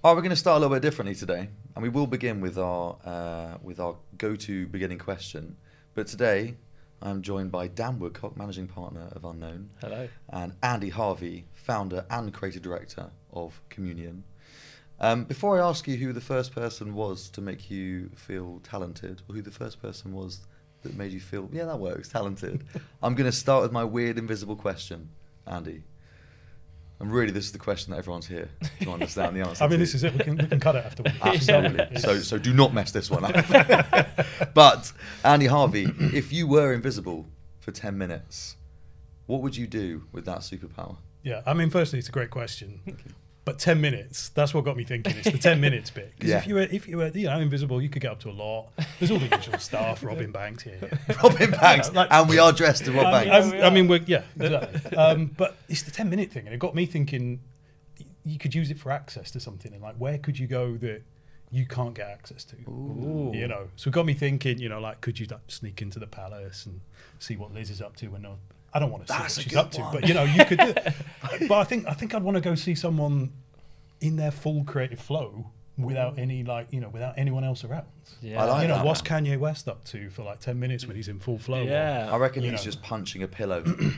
All right, we're going to start a little bit differently today, and we will begin with our go-to beginning question. But today, I'm joined by Dan Woodcock, managing partner of Unknown. Hello. And Andy Harvey, founder and creative director of Communion. Before I ask you who the first person was to make you feel talented, or who the first person was that made you feel, yeah, that works, talented, I'm going to start with my weird invisible question, Andy. And really, this is the question that everyone's here to understand the answer. I mean, to. this is it. We can cut it after one. Absolutely. So do not mess this one up. But Andy Harvey, if you were invisible for 10 minutes, what would you do with that superpower? Yeah, I mean, firstly, it's a great question. But 10 minutes, that's what got me thinking. It's the 10 minutes bit. Because if you were invisible, you could get up to a lot. There's all the usual stuff, robbing banks here. Robbing banks, and we are dressed to rob banks. I mean, exactly. But it's the 10-minute thing, and it got me thinking you could use it for access to something, and like, where could you go that you can't get access to? Ooh. You know, so it got me thinking, like, could you sneak into the palace and see what Liz is up to when no. I don't want to see what she's up to, but you could do it. But I think I'd want to go see someone in their full creative flow without any without anyone else around. Yeah. I like that. What's Kanye West up to for like 10 minutes when he's in full flow? Yeah. I reckon he's just punching a pillow.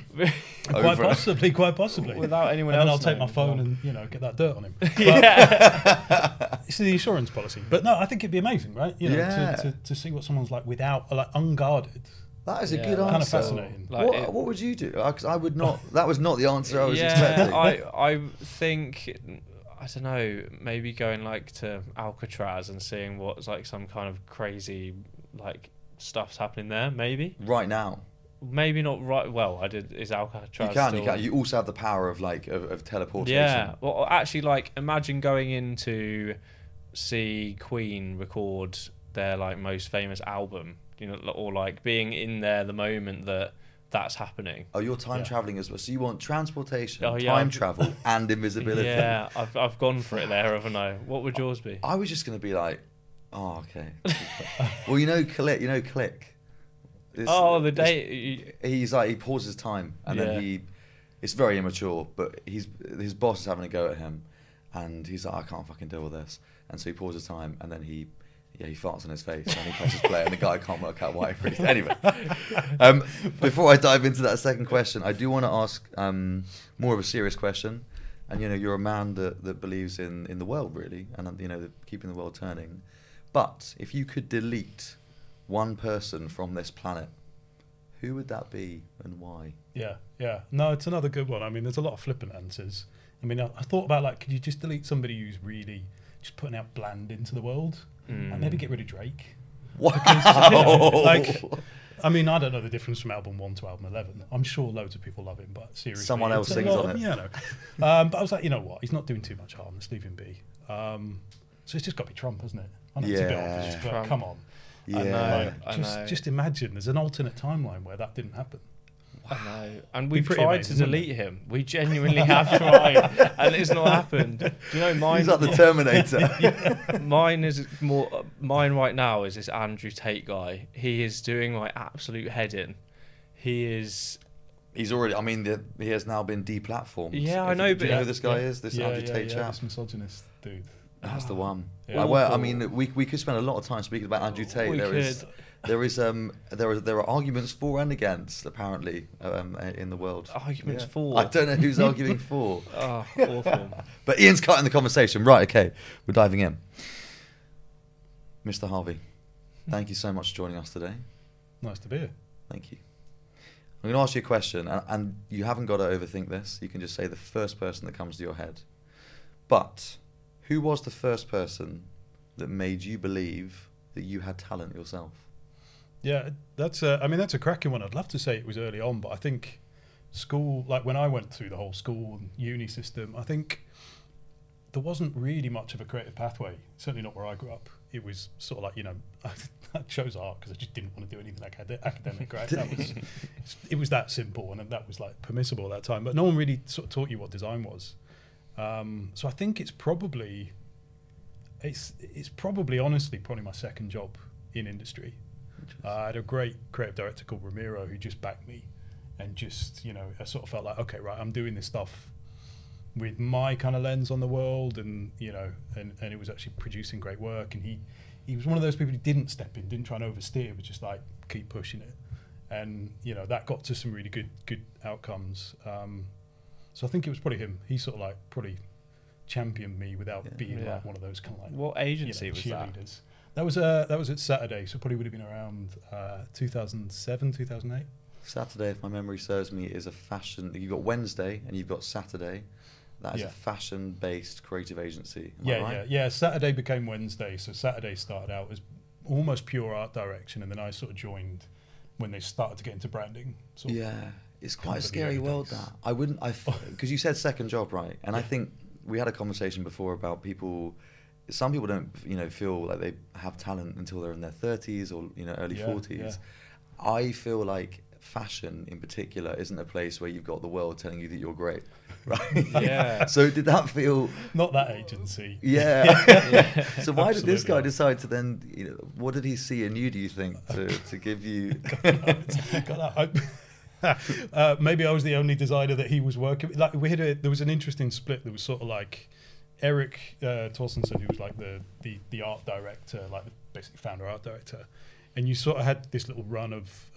Quite possibly. Without anyone and else. then I'll take my phone and get that dirt on him. But Yeah. it's the insurance policy. But no, I think it'd be amazing, right? To see what someone's like without, like, unguarded. That is a Yeah, good kind answer. Kind of fascinating. Like what would you do? Because I would not. That was not the answer I was yeah, expecting. I think, I don't know, maybe going like to Alcatraz and seeing what's like some kind of crazy like stuff's happening there. Maybe. Right now. Maybe not right. Well, is Alcatraz. You can. You also have the power of of teleportation. Yeah. Well, actually, like, imagine going in to see Queen record their like most famous album. Or like being in there the moment that's happening. Oh, you're time traveling as well. So you want transportation, Oh, yeah, time travel, and invisibility. Yeah, I've gone for it there, haven't I? What would yours be? I was just going to be like, oh, okay. Well, Click. The day He's like, he pauses time, and then it's very immature, but his boss is having a go at him, and he's like, I can't fucking deal with this. And so he pauses time, and then he farts on his face, and he presses play, and the guy can't work out why. Anyway, before I dive into that second question, I do want to ask more of a serious question. And you're a man that believes in the world, really, and keeping the world turning. But if you could delete one person from this planet, who would that be and why? Yeah. No, it's another good one. I mean, there's a lot of flippant answers. I mean, I thought about, like, could you just delete somebody who's really just putting out bland into the world? And maybe get rid of Drake. Wow. Because, I mean, I don't know the difference from album 1 to album 11. I'm sure loads of people love him, but seriously, Someone else sings on it. Yeah, no. But I was like, you know what? He's not doing too much harm. Let's leave him be. So it's just got to be Trump, hasn't it? I know it's a bit obvious, but Trump. come on. Yeah. I know. Just imagine there's an alternate timeline where that didn't happen. I know. And we've pretty tried amazing, to wouldn't delete him. We genuinely have tried, and it's not happened. Do you know mine? He's like the Terminator. Mine right now is this Andrew Tate guy. He is doing my absolute head in. He's already. I mean, he has now been deplatformed. Yeah, I know. Do you know who this guy is? This Andrew Tate chap. This misogynist dude. That's the one. Yeah. I mean, we could spend a lot of time speaking about Andrew Tate. There are arguments for and against, apparently, in the world. Arguments for? I don't know who's arguing for. Oh, awful. But Ian's cutting the conversation. Right, okay, we're diving in. Mr. Harvey, thank you so much for joining us today. Nice to be here. Thank you. I'm going to ask you a question, and you haven't got to overthink this. You can just say the first person that comes to your head. But who was the first person that made you believe that you had talent yourself? Yeah, that's a cracking one. I'd love to say it was early on, but I think school, like when I went through the whole school and uni system, I think there wasn't really much of a creative pathway, certainly not where I grew up. It was sort of like, I chose art because I just didn't want to do anything academic, right? It was that simple, and that was like permissible at that time, but no one really sort of taught you what design was. So I think it's probably honestly my second job in industry. I had a great creative director called Ramiro who just backed me, and just I sort of felt like, okay, right, I'm doing this stuff with my kind of lens on the world, and and it was actually producing great work. And he was one of those people who didn't step in, didn't try and oversteer, was just like keep pushing it, and that got to some really good outcomes. So I think it was probably him. He sort of like probably championed me without being like one of those kind of like what agency was cheerleaders. That was at Saturday, so probably would have been around 2007, 2008. Saturday, if my memory serves me, is a fashion. You've got Wednesday and you've got Saturday. That is a fashion-based creative agency. Am I right? Yeah. Saturday became Wednesday, so Saturday started out as almost pure art direction, and then I sort of joined when they started to get into branding. It's quite a scary world, that. I wouldn't, because you said second job, right? And I think we had a conversation before about people. Some people don't, feel like they have talent until they're in their 30s or early 40s. Yeah. I feel like fashion in particular isn't a place where you've got the world telling you that you're great, right? Yeah. So did that feel not that agency? Yeah. So why did this guy decide to then? What did he see in you? Do you think to give you? Maybe I was the only designer that he was working with. Like there was an interesting split. There was sort of like Eric Torstenson, who was like the art director, like basically founder art director, and you sort of had this little run of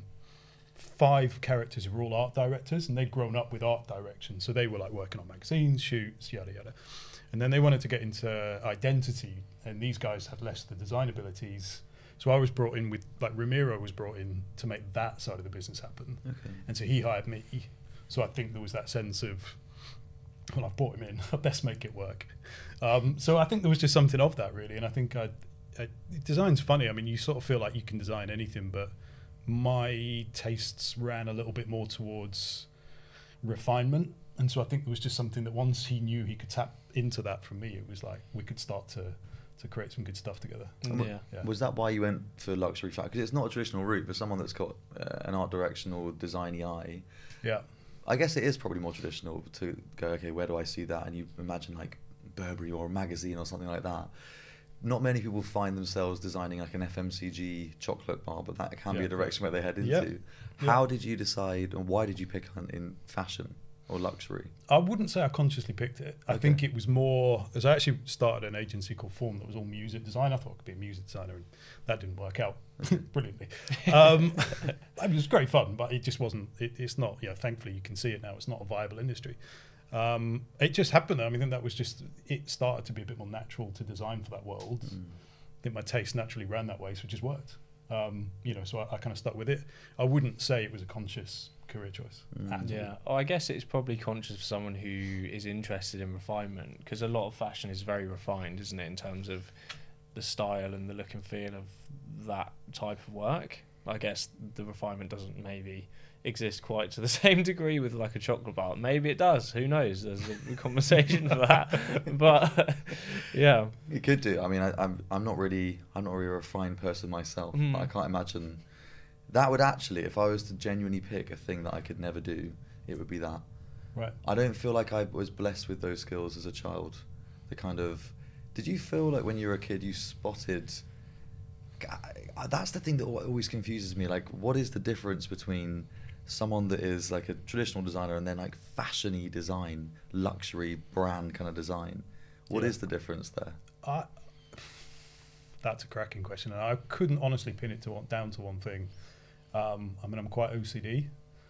5 characters who were all art directors, and they'd grown up with art direction, so they were like working on magazines, shoots, yada yada, and then they wanted to get into identity, and these guys had less of the design abilities. So I was brought in with, like, Ramiro was brought in to make that side of the business happen. Okay. And so he hired me. So I think there was that sense of, well, I've brought him in, I best make it work. So I think there was just something of that, really. And I think design's funny. I mean, you sort of feel like you can design anything, but my tastes ran a little bit more towards refinement. And so I think there was just something that once he knew he could tap into that from me, it was like we could start to create some good stuff together. Yeah. Was that why you went for luxury fashion? Because it's not a traditional route for someone that's got an art direction or designy eye. Yeah. I guess it is probably more traditional to go, okay, where do I see that? And you imagine like Burberry or a magazine or something like that. Not many people find themselves designing like an FMCG chocolate bar, but that can be a direction where they head into. Yeah. How did you decide, and why did you pick on in fashion or luxury? I wouldn't say I consciously picked it. I think it was more, as I actually started an agency called Form that was all music design. I thought I could be a music designer, and that didn't work out brilliantly. It was great fun, but it just wasn't, it's not, thankfully you can see it now, it's not a viable industry. It just happened. I mean, that was just, it started to be a bit more natural to design for that world. I think my taste naturally ran that way, so it just worked. So I kind of stuck with it. I wouldn't say it was a conscious career choice. I guess it's probably conscious for someone who is interested in refinement, because a lot of fashion is very refined, isn't it, in terms of the style and the look and feel of that type of work. I guess the refinement doesn't maybe exist quite to the same degree with like a chocolate bar. Maybe it does, who knows, there's a conversation for that. But yeah, you could do. I mean, I'm not really a refined person myself, but I can't imagine that would actually, if I was to genuinely pick a thing that I could never do, it would be that. Right. I don't feel like I was blessed with those skills as a child. The kind of, did you feel like when you were a kid you spotted, that's the thing that always confuses me, like what is the difference between someone that is like a traditional designer and then like fashion-y design, luxury brand kind of design? What is the difference there? That's a cracking question, and I couldn't honestly pin it down to one thing. I mean, I'm quite OCD,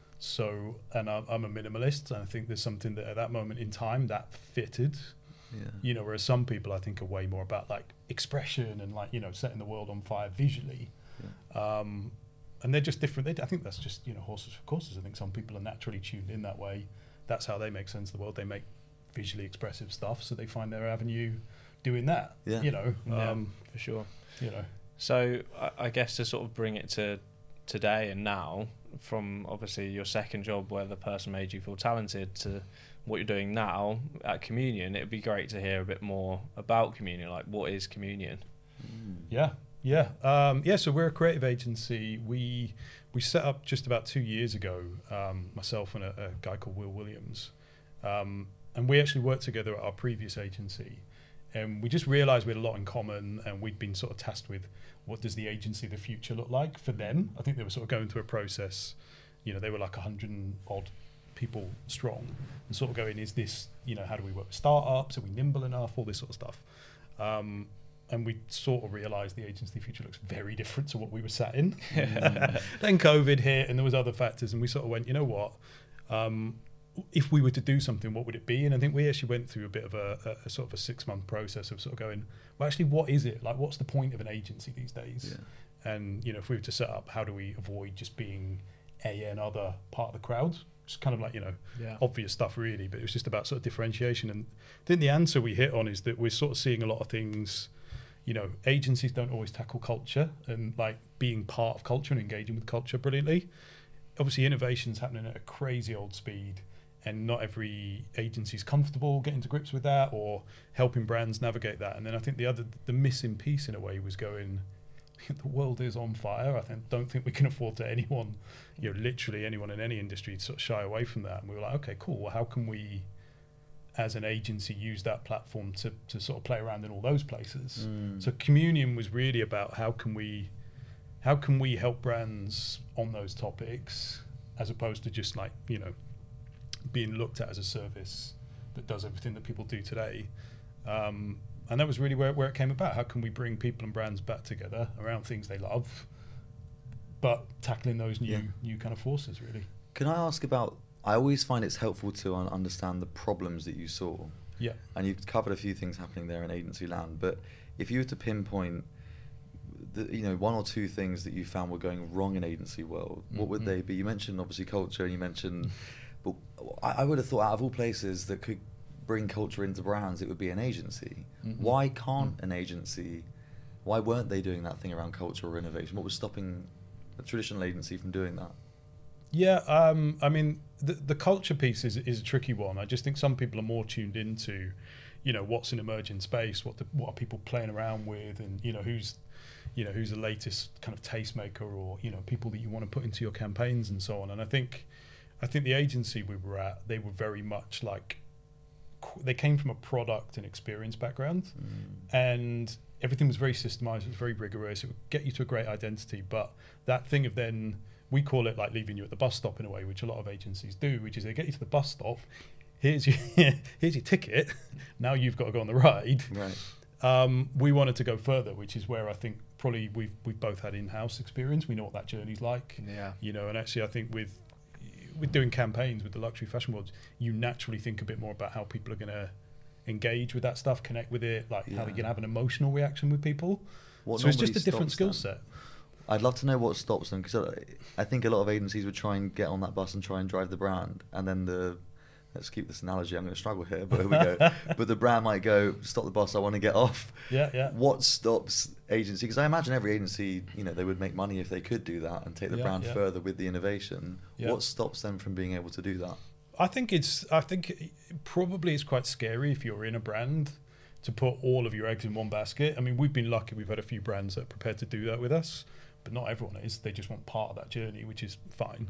and I'm a minimalist, and I think there's something that at that moment in time that fitted. Yeah. Whereas some people I think are way more about like expression and like setting the world on fire visually. Yeah. And they're just different. I think that's just horses for courses. I think some people are naturally tuned in that way. That's how they make sense of the world. They make visually expressive stuff, so they find their avenue doing that. Yeah. For sure. So I guess to sort of bring it to today and now, from obviously your second job where the person made you feel talented to what you're doing now at Communion, it'd be great to hear a bit more about Communion. Like, what is Communion? So we're a creative agency. We set up just about 2 years ago, myself and a guy called Will Williams, and we actually worked together at our previous agency, and we just realized we had a lot in common, and we'd been sort of tasked with what does the agency of the future look like for them. I think they were sort of going through a process. They were like 100 and odd people strong, and sort of going, is this, how do we work with startups? Are we nimble enough? All this sort of stuff. And we sort of realised the agency future looks very different to what we were sat in. Then COVID hit, and there was other factors, and we sort of went, you know what? If we were to do something, what would it be? And I think we actually went through a bit of a sort of a 6-month process of sort of going, well, actually, what is it? Like, what's the point of an agency these days? Yeah. And, if we were to set up, how do we avoid just being another part of the crowd? It's kind of like, obvious stuff really, but it was just about sort of differentiation. And I think the answer we hit on is that we're sort of seeing a lot of things. Agencies don't always tackle culture and like being part of culture and engaging with culture brilliantly. Obviously, innovation's happening at a crazy old speed, and not every agency's comfortable getting to grips with that or helping brands navigate that. And then I think the missing piece in a way was going, the world is on fire. Don't think we can afford to anyone, literally anyone in any industry to sort of shy away from that. And we were like, okay, cool. Well, how can we, as an agency, use that platform to sort of play around in all those places? So Communion was really about how can we help brands on those topics, as opposed to just like, being looked at as a service that does everything that people do today. And that was really where it came about. How can we bring people and brands back together around things they love, but tackling those new kind of forces, really? Can I ask about, I always find it's helpful to understand the problems that you saw. Yeah. And you've covered a few things happening there in agency land, but if you were to pinpoint one or two things that you found were going wrong in agency world, what would they be? You mentioned obviously culture, and you mentioned, but I would have thought out of all places that could bring culture into brands, it would be an agency. Why can't an agency, why weren't they doing that thing around culture or innovation? What was stopping a traditional agency from doing that? Yeah, I mean, the culture piece is a tricky one. I just think some people are more tuned into, what's an emerging space, what are people playing around with, and who's the latest kind of tastemaker, or people that you want to put into your campaigns and so on. And I think the agency we were at, they were very much like, they came from a product and experience background, and everything was very systemized, it was very rigorous, it would get you to a great identity. But that thing of then, we call it like leaving you at the bus stop in a way, which a lot of agencies do, which is they get you to the bus stop, here's your ticket, now you've got to go on the ride. Right. We wanted to go further, which is where I think probably we've both had in-house experience. We know what that journey's like. Yeah. And actually I think with doing campaigns with the luxury fashion world, you naturally think a bit more about how people are going to engage with that stuff, connect with it, like how they're going to have an emotional reaction with people. So it's just a different skill set. I'd love to know what stops them, because I think a lot of agencies would try and get on that bus and try and drive the brand, and then let's keep this analogy, I'm going to struggle here, but here we go. But the brand might go, stop the bus, I want to get off. Yeah. What stops agency? Because I imagine every agency, they would make money if they could do that and take the brand further with the innovation. Yeah. What stops them from being able to do that? I think probably it's quite scary if you're in a brand to put all of your eggs in one basket. I mean, we've been lucky, we've had a few brands that are prepared to do that with us, but not everyone is. They just want part of that journey, which is fine.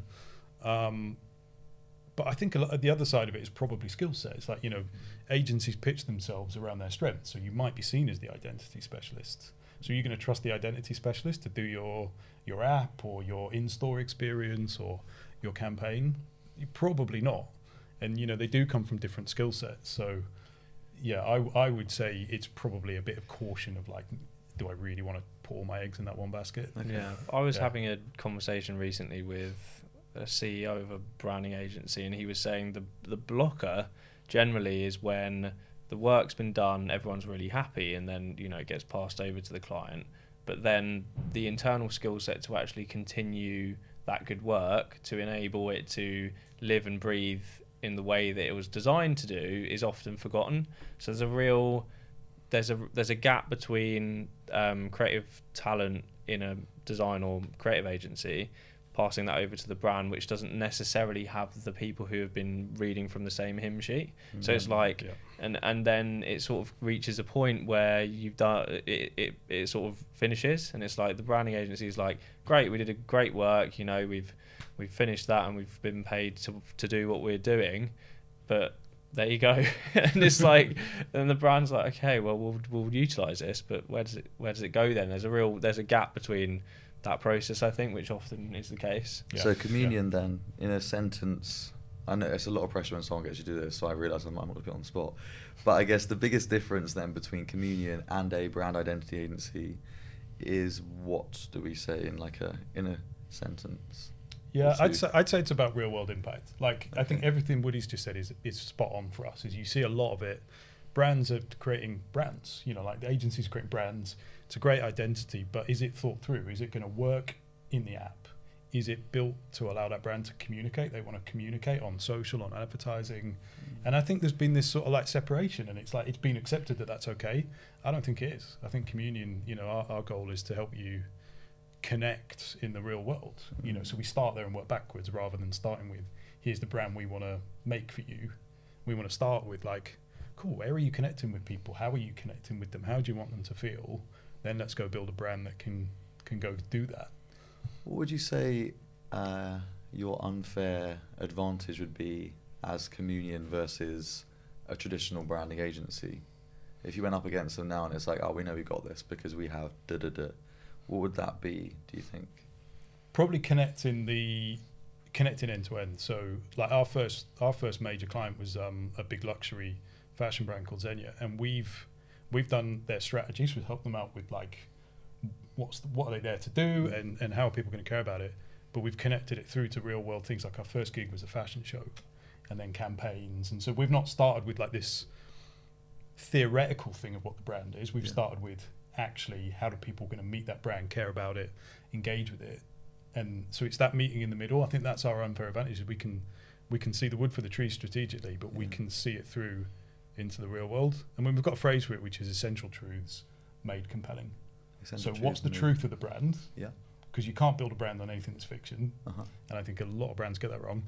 But I think a lot of the other side of it is probably skill set. It's like, agencies pitch themselves around their strengths. So you might be seen as the identity specialist. So you're going to trust the identity specialist to do your app or your in-store experience or your campaign? You're probably not. And, they do come from different skill sets. So, yeah, I would say it's probably a bit of caution of like, do I really want to put all my eggs in that one basket? Okay. Yeah, I was having a conversation recently with a CEO of a branding agency, and he was saying the blocker generally is when the work's been done, everyone's really happy, and then it gets passed over to the client, but then the internal skill set to actually continue that good work to enable it to live and breathe in the way that it was designed to do is often forgotten. So there's a gap between creative talent in a design or creative agency, passing that over to the brand, which doesn't necessarily have the people who have been reading from the same hymn sheet. So it's like, and then it sort of reaches a point where you've done it sort of finishes, and it's like the branding agency is like, great, we did a great work, we've finished that and we've been paid to do what we're doing, but there you go. And it's like, and the brand's like, okay, well we'll utilize this, but where does it go then? There's a gap between that process, I think, which often is the case. So Communion then, in a sentence, I know it's a lot of pressure when someone gets you to do this, so I realise I'm not going to put on the spot. But I guess the biggest difference then between Communion and a brand identity agency is, what do we say in a sentence? Yeah, I'd say it's about real world impact. Like, okay. I think everything Woody's just said is spot on for us. Is you see a lot of it. Brands are creating brands. Like the agencies creating brands. It's a great identity, but is it thought through? Is it going to work in the app? Is it built to allow that brand to communicate? They want to communicate on social, on advertising. And I think there's been this sort of separation, and it's been accepted that that's okay. I don't think it is. I think Communion, our goal is to help you connect in the real world. So we start there and work backwards rather than starting with, here's the brand we want to make for you. We want to start with cool, where are you connecting with people? How are you connecting with them? How do you want them to feel? Then let's go build a brand that can go do that. What would you say your unfair advantage would be as Communion versus a traditional branding agency? If you went up against them now and it's like, oh, we know we got this because we have da-da-da, what would that be, do you think? Probably connecting end to end. So our first major client was a big luxury fashion brand called Zegna, and we've done their strategies. We've helped them out with what are they there to do and how are people going to care about it. But we've connected it through to real world things. Like our first gig was a fashion show, and then campaigns. And so we've not started with this theoretical thing of what the brand is. We've started with actually how do people going to meet that brand, care about it, engage with it. And so it's that meeting in the middle. I think that's our unfair advantage. Is we can see the wood for the trees strategically, but we can see it through into the real world. And when we've got a phrase for it, which is essential truths made compelling. So what's the truth of the brand? Yeah. Because you can't build a brand on anything that's fiction. And I think a lot of brands get that wrong.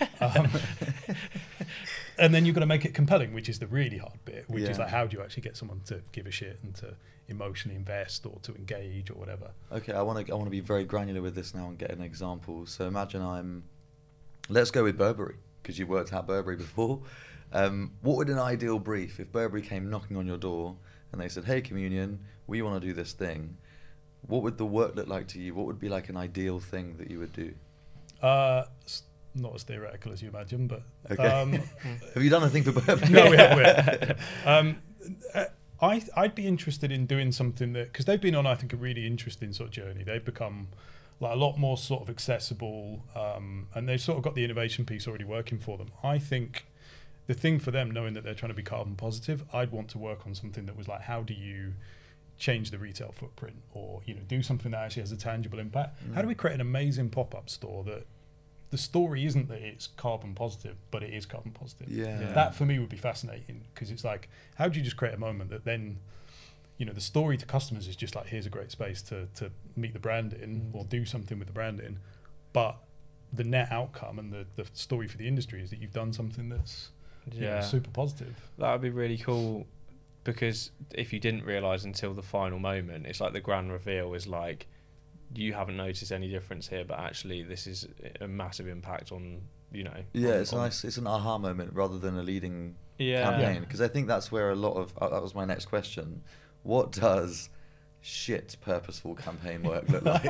And then you've got to make it compelling, which is the really hard bit, which is how do you actually get someone to give a shit and to emotionally invest or to engage or whatever. Okay, I want to be very granular with this now and get an example. So imagine let's go with Burberry, because you worked at Burberry before. What would an ideal brief, if Burberry came knocking on your door and they said, hey, Communion, we want to do this thing, what would the work look like to you? What would be an ideal thing that you would do? Not as theoretical as you imagine, but... Okay. Have you done a thing for Burberry? No, we haven't. I'd be interested in doing something that... Because they've been on, I think, a really interesting sort of journey. They've become a lot more sort of accessible, and they've sort of got the innovation piece already working for them. I think the thing for them, knowing that they're trying to be carbon positive, I'd want to work on something that was how do you change the retail footprint, or do something that actually has a tangible impact? How do we create an amazing pop-up store that the story isn't that it's carbon positive, but it is carbon positive? That for me would be fascinating, because it's how do you just create a moment that then the story to customers is just here's a great space to meet the brand in, or do something with the brand in, but the net outcome and the story for the industry is that you've done something that's super positive. That would be really cool. Because if you didn't realise until the final moment, it's the grand reveal is you haven't noticed any difference here, but actually this is a massive impact on, it's an aha moment rather than a leading campaign. Because I think that's where a lot of, that was my next question. What does shit purposeful campaign work look like?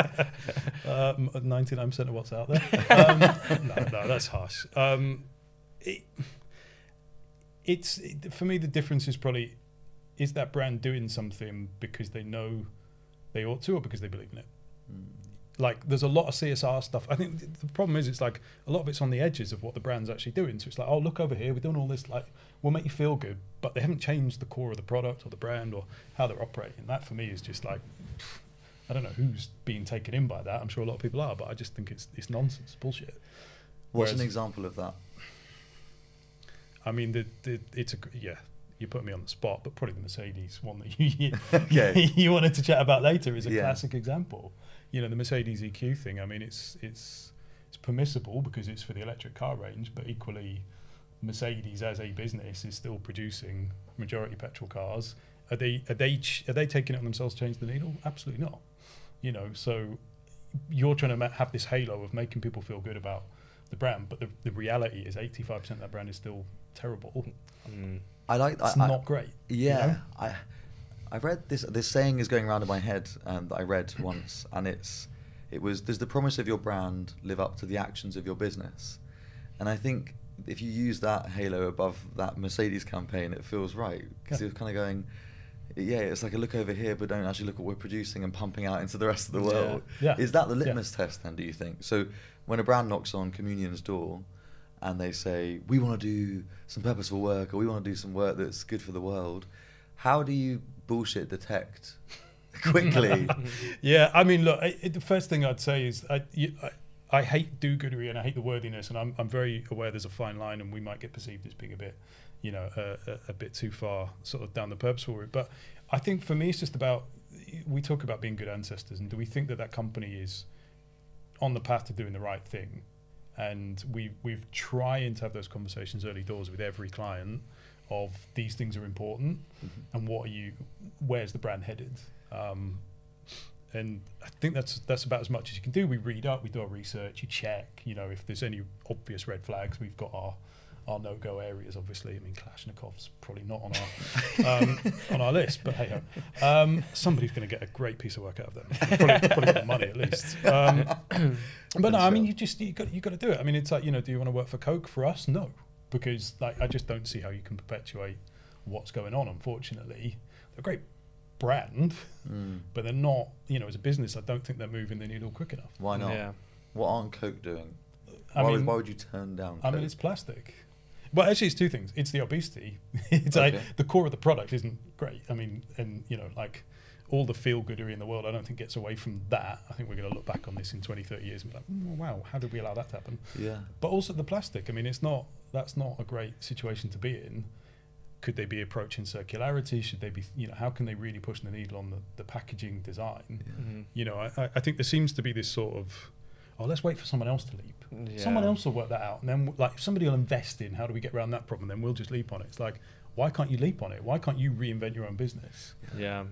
99% of what's out there. No, that's harsh. For me, the difference is probably, is that brand doing something because they know they ought to, or because they believe in it? There's a lot of CSR stuff. I think the problem is it's a lot of it's on the edges of what the brand's actually doing. So it's oh, look over here, we're doing all this, we'll make you feel good, but they haven't changed the core of the product or the brand or how they're operating. That for me is just I don't know who's being taken in by that. I'm sure a lot of people are, but I just think it's nonsense, bullshit. What's an example of that? I mean, you put me on the spot, but probably the Mercedes one that you wanted to chat about later is a classic example. The Mercedes EQ thing. I mean, it's permissible because it's for the electric car range, but equally, Mercedes as a business is still producing majority petrol cars. Are they taking it on themselves to change the needle? Absolutely not. So you're trying to have this halo of making people feel good about the brand, but the reality is 85% of that brand is still terrible. It's not great. Yeah, I read this saying is going around in my head that I read once, and it was, does the promise of your brand live up to the actions of your business? And I think if you use that halo above that Mercedes campaign, it feels right, because it was kind of going, yeah, it's like a look over here, but don't actually look what we're producing and pumping out into the rest of the world. Yeah. Is that the litmus test then, do you think? So when a brand knocks on Communion's door and they say, we want to do some purposeful work, or we want to do some work that's good for the world, how do you bullshit detect quickly? Yeah, I mean, look, the first thing I'd say is I hate do-goodery and I hate the wordiness, and I'm very aware there's a fine line, and we might get perceived as being a bit, a bit too far sort of down the purposeful route. But I think for me, it's just about, we talk about being good ancestors, and do we think that company is on the path to doing the right thing? And we've trying to have those conversations early doors with every client of these things are important, and where's the brand headed? And I think that's about as much as you can do. We read up, we do our research, you check, if there's any obvious red flags. We've got our no-go areas, obviously. I mean, Kalashnikov's probably not on our on our list, but hey, somebody's going to get a great piece of work out of them. Probably get money at least. But no, I mean, you got to do it. I mean, it's like, do you want to work for Coke? For us, no, because I just don't see how you can perpetuate what's going on. Unfortunately, they're a great brand, but they're not. As a business, I don't think they're moving the needle quick enough. Why not? Yeah. What aren't Coke doing? Why would you turn down Coke? I mean, it's plastic. Well, actually, it's two things. It's the obesity. It's like the core of the product isn't great. I mean, and like all the feel-goodery in the world, I don't think gets away from that. I think we're going to look back on this in 20, 30 years and be like, wow, how did we allow that to happen? Yeah. But also the plastic. I mean, that's not a great situation to be in. Could they be approaching circularity? Should they be, how can they really push the needle on the packaging design? Yeah. I think there seems to be this sort of, let's wait for someone else to leap. Yeah. Someone else will work that out. And then, if somebody will invest in how do we get around that problem, then we'll just leap on it. It's like, why can't you leap on it? Why can't you reinvent your own business? Yeah.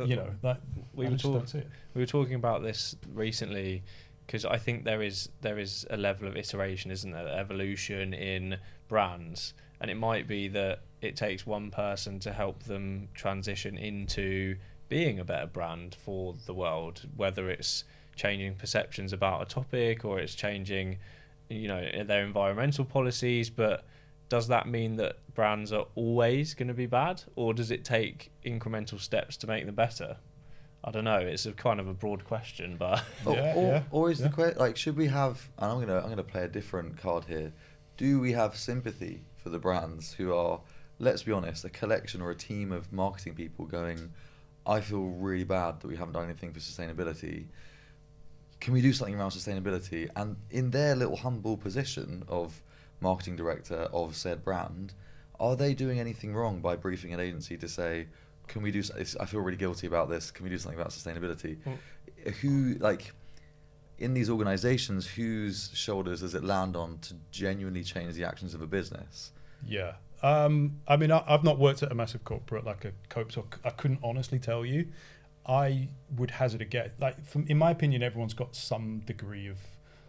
We were talking about this recently, because I think there is a level of iteration, isn't there? Evolution in brands. And it might be that it takes one person to help them transition into being a better brand for the world, whether it's changing perceptions about a topic or it's changing, their environmental policies. But does that mean that brands are always going to be bad, or does it take incremental steps to make them better? I don't know. It's a kind of a broad question, but or is the question, like, should we have? And I'm gonna play a different card here. Do we have sympathy for the brands who are, let's be honest, a collection or a team of marketing people going, I feel really bad that we haven't done anything for sustainability. Can we do something around sustainability? And in their little humble position of marketing director of said brand, are they doing anything wrong by briefing an agency to say, can we do, I feel really guilty about this, can we do something about sustainability? Who, like, in these organizations, whose shoulders does it land on to genuinely change the actions of a business? Yeah. I mean, I've not worked at a massive corporate like a Coke, so I couldn't honestly tell you. I would hazard a guess. Like, in my opinion, everyone's got some degree of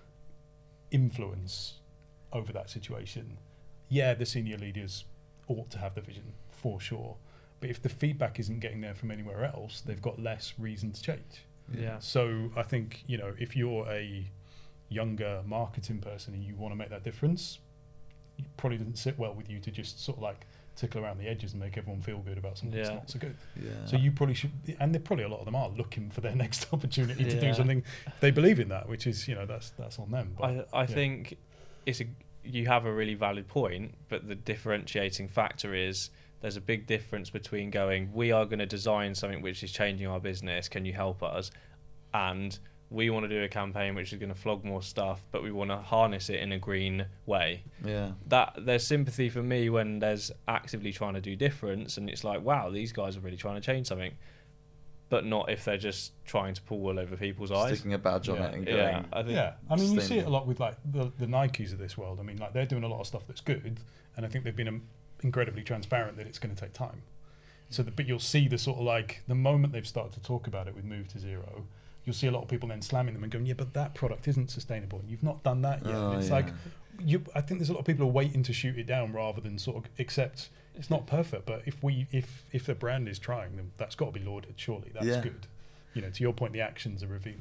influence over that situation. Yeah, the senior leaders ought to have the vision, for sure. But if the feedback isn't getting there from anywhere else, they've got less reason to change. Yeah. So I think, if you're a younger marketing person and you want to make that difference, it probably doesn't sit well with you to just sort of like tickle around the edges and make everyone feel good about something that's not so good. Yeah. So you probably should, and probably a lot of them are looking for their next opportunity to do something if they believe in that, which is, that's on them. But, I think you have a really valid point, but the differentiating factor is there's a big difference between going, we are going to design something which is changing our business, can you help us? And we want to do a campaign which is going to flog more stuff, but we want to harness it in a green way. Yeah. That there's sympathy for me when there's actively trying to do difference, and it's like, wow, these guys are really trying to change something. But not if they're just trying to pull wool over people's eyes. Sticking a badge on it and going. I mean, you see it a lot with like the Nikes of this world. I mean, like, they're doing a lot of stuff that's good, and I think they've been incredibly transparent that it's going to take time. So, but you'll see the sort of like the moment they've started to talk about it with Move to Zero, you'll see a lot of people then slamming them and going, yeah, but that product isn't sustainable, and you've not done that yet. And it's like, I think there's a lot of people who are waiting to shoot it down rather than sort of accept it's not perfect, but if the brand is trying, then that's got to be lauded. Surely that's good. To your point, the actions are revealing.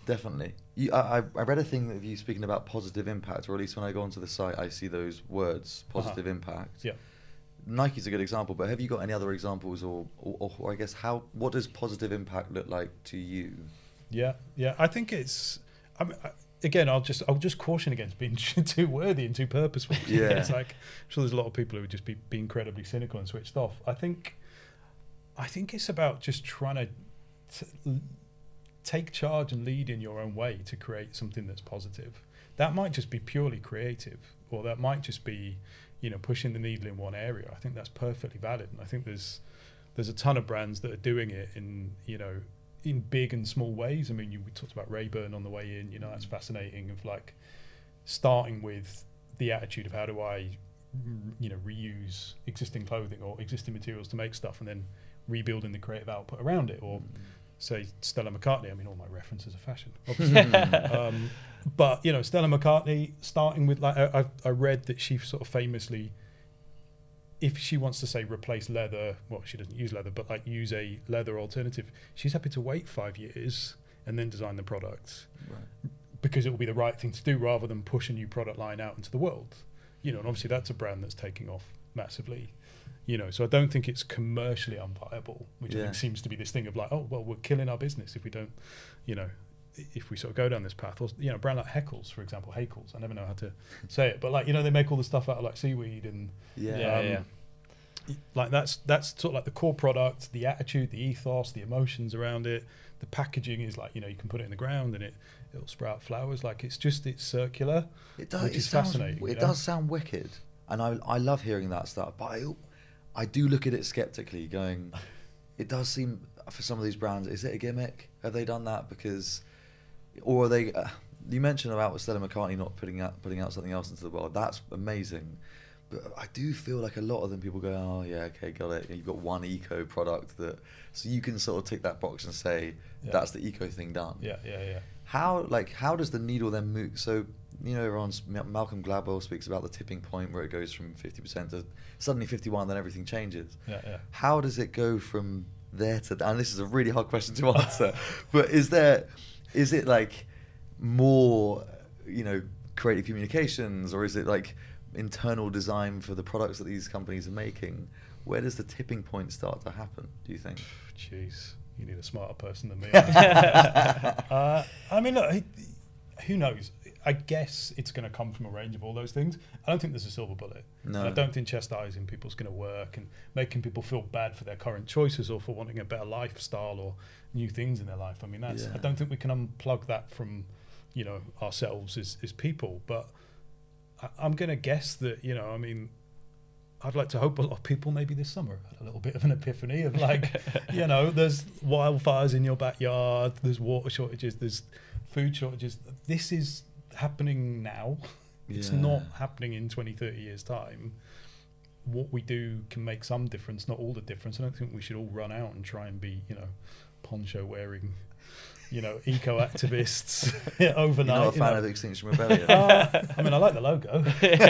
Definitely. I read a thing of you speaking about positive impact, or at least when I go onto the site, I see those words, positive impact. Yeah. Nike's a good example, but have you got any other examples, or I guess what does positive impact look like to you? Yeah. I think it's. Again, I'll just caution against being too worthy and too purposeful. Yeah. It's like, I'm sure there's a lot of people who would just be incredibly cynical and switched off. I think it's about just trying to take charge and lead in your own way to create something that's positive. That might just be purely creative, or that might just be, pushing the needle in one area. I think that's perfectly valid, and I think there's a ton of brands that are doing it in big and small ways. I mean, we talked about Rayburn on the way in. That's fascinating. Of like starting with the attitude of how do I, reuse existing clothing or existing materials to make stuff, and then rebuilding the creative output around it, or say Stella McCartney. I mean, all my references are fashion, obviously. But Stella McCartney, starting with like I read that she sort of famously, if she wants to say replace leather, well, she doesn't use leather, but like use a leather alternative, she's happy to wait 5 years and then design the products, because it will be the right thing to do rather than push a new product line out into the world. And obviously that's a brand that's taking off massively. So I don't think it's commercially unviable, which I think seems to be this thing of like, oh, well, we're killing our business if we don't, if we sort of go down this path. Or, a brand like Heckles, for example, Hackles, I never know how to say it, but like, they make all the stuff out of like seaweed and like that's sort of like the core product, the attitude, the ethos, the emotions around it. The packaging is like, you can put it in the ground and it'll sprout flowers. Like it's circular. It does. Which is fascinating. It does sound wicked, and I love hearing that stuff. But I do look at it skeptically, going, it does seem for some of these brands, is it a gimmick? Have they done that because, or are they? You mentioned about Stella McCartney not putting out something else into the world. That's amazing. But I do feel like a lot of them people go, oh yeah, okay, got it. You've got one eco product so you can sort of tick that box and say that's the eco thing done. Yeah. How does the needle then move? So Malcolm Gladwell speaks about the tipping point where it goes from 50% to suddenly 51, then everything changes. Yeah. How does it go from there to? And this is a really hard question to answer, but is it like more creative communications, or is it like internal design for the products that these companies are making? Where does the tipping point start to happen, do you think? Jeez, you need a smarter person than me. I mean, look, who knows? I guess it's going to come from a range of all those things. I don't think there's a silver bullet. No. And I don't think chastising people's going to work and making people feel bad for their current choices or for wanting a better lifestyle or new things in their life. I mean, I don't think we can unplug that from, ourselves as people. But I'm going to guess that, I'd like to hope a lot of people maybe this summer had a little bit of an epiphany of like, there's wildfires in your backyard, there's water shortages, there's food shortages. This is happening now. It's not happening in 20, 30 years' time. What we do can make some difference, not all the difference. I don't think we should all run out and try and be, poncho wearing, eco activists overnight. You're not a fan of Extinction Rebellion? I mean, I like the logo.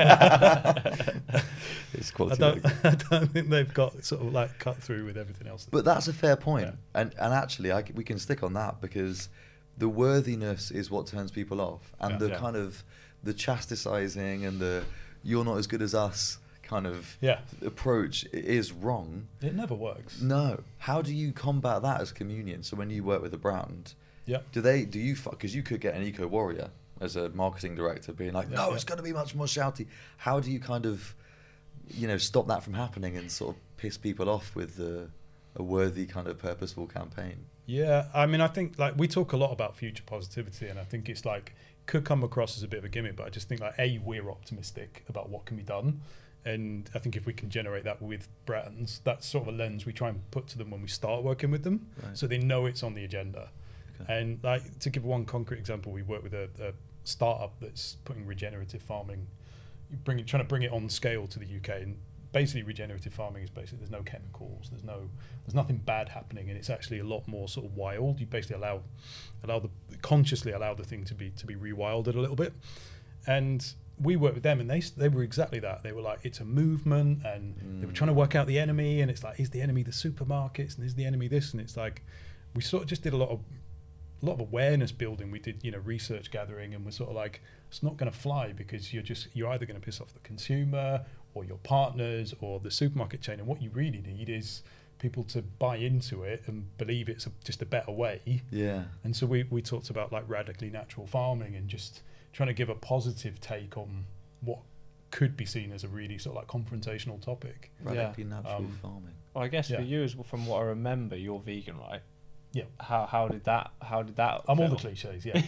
It's quality. I don't think they've got sort of like cut through with everything else. But that's a fair point. And actually, we can stick on that, because the worthiness is what turns people off, and the kind of the chastising and the "you're not as good as us" kind of approach is wrong. It never works. No. How do you combat that as communion? So when you work with a brand, do you because you could get an eco warrior as a marketing director being like, it's going to be much more shouty. How do you kind of stop that from happening and sort of piss people off with a worthy kind of purposeful campaign? Yeah, I mean, I think like we talk a lot about future positivity, and I think it's like could come across as a bit of a gimmick, but I just think like we're optimistic about what can be done, and I think if we can generate that with brands, that's sort of a lens we try and put to them when we start working with them, so they know it's on the agenda. Okay. And like to give one concrete example, we work with a startup that's putting regenerative farming, trying to bring it on scale to the UK, and basically regenerative farming is basically there's no chemicals, there's nothing bad happening, and it's actually a lot more sort of wild. You basically consciously allow the thing to be rewilded a little bit. And we worked with them, and they were exactly that. They were like, it's a movement, and they were trying to work out the enemy, and it's like, is the enemy the supermarkets, and is the enemy this? And it's like we sort of just did a lot of lot of awareness building. We did, research gathering, and we're sort of like, it's not going to fly because you're either going to piss off the consumer or your partners or the supermarket chain. And what you really need is people to buy into it and believe it's just a better way. Yeah. And so we talked about like radically natural farming and just trying to give a positive take on what could be seen as a really sort of like confrontational topic. Radically natural farming. Well, I guess for you, from what I remember, you're vegan, right? Yeah. How did that? I'm all the cliches. Yeah.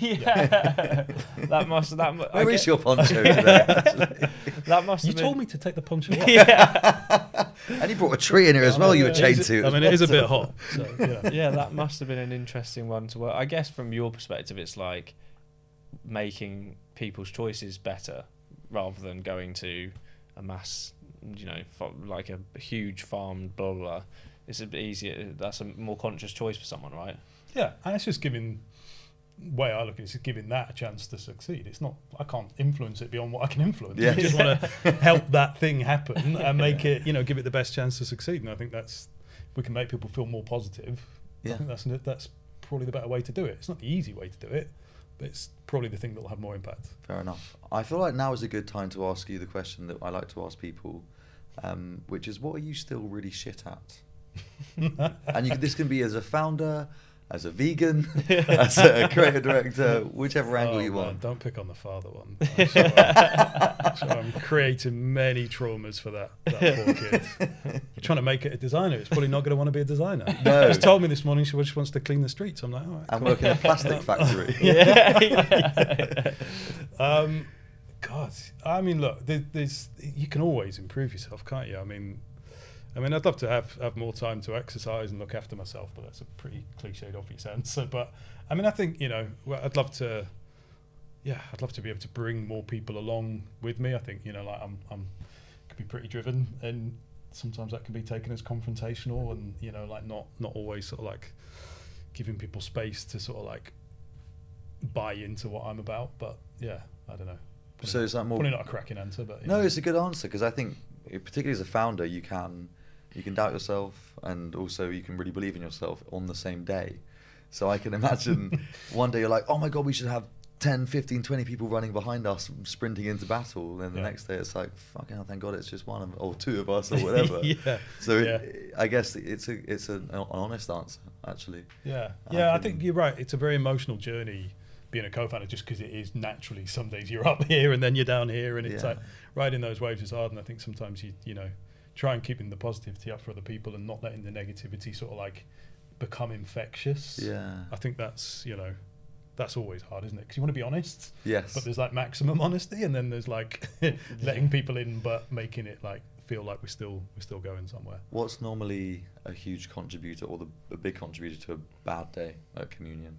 Where is your poncho today? That must. You told me to take the poncho off. Yeah. And you brought a tree in here as well. You were chained to. I mean, it is a bit hot. So, yeah, that must have been an interesting one to work. I guess from your perspective, it's like making people's choices better rather than going to a mass, like a huge farm, blah, blah, blah. It's a bit easier. That's a more conscious choice for someone, right? Yeah, and it's just giving, way I look at it, is giving that a chance to succeed. It's not, I can't influence it beyond what I can influence. Yeah. I just want to help that thing happen and make it, give it the best chance to succeed. And I think if we can make people feel more positive, I think that's probably the better way to do it. It's not the easy way to do it, but it's probably the thing that will have more impact. Fair enough. I feel like now is a good time to ask you the question that I like to ask people, which is, what are you still really shit at? And this can be as a founder, as a vegan, as a creative director, whichever angle you want. Don't pick on the father one. So I'm creating many traumas for that poor kid. Trying to make it a designer. It's probably not going to want to be a designer. No. She told me this morning she just wants to clean the streets. I'm like, all right. And work in a plastic factory. God, I mean, look, you can always improve yourself, can't you? I mean, I'd love to have more time to exercise and look after myself, but that's a pretty cliched, obvious answer. But I mean, I think I'd love to be able to bring more people along with me. I think like I'm could be pretty driven, and sometimes that can be taken as confrontational, and like not always sort of like giving people space to sort of like buy into what I'm about. But yeah, I don't know. So is that more? Probably not a cracking answer, but no, it's a good answer, because I think, particularly as a founder, you can doubt yourself, and also you can really believe in yourself on the same day. So I can imagine one day you're like, oh my God, we should have 10, 15, 20 people running behind us, sprinting into battle. And the next day it's like, fucking hell, thank God it's just one or two of us or whatever. So I guess it's an honest answer, actually. Yeah. I think you're right. It's a very emotional journey being a co-founder, just because it is naturally, some days you're up here and then you're down here, and it's like riding those waves is hard. And I think sometimes you try and keeping the positivity up for other people and not letting the negativity sort of like become infectious. I think that's that's always hard, isn't it? Because you want to be honest, but there's like maximum honesty, and then there's like letting people in but making it like feel like we're still going somewhere. What's normally a huge contributor, or a big contributor to a bad day at Communion?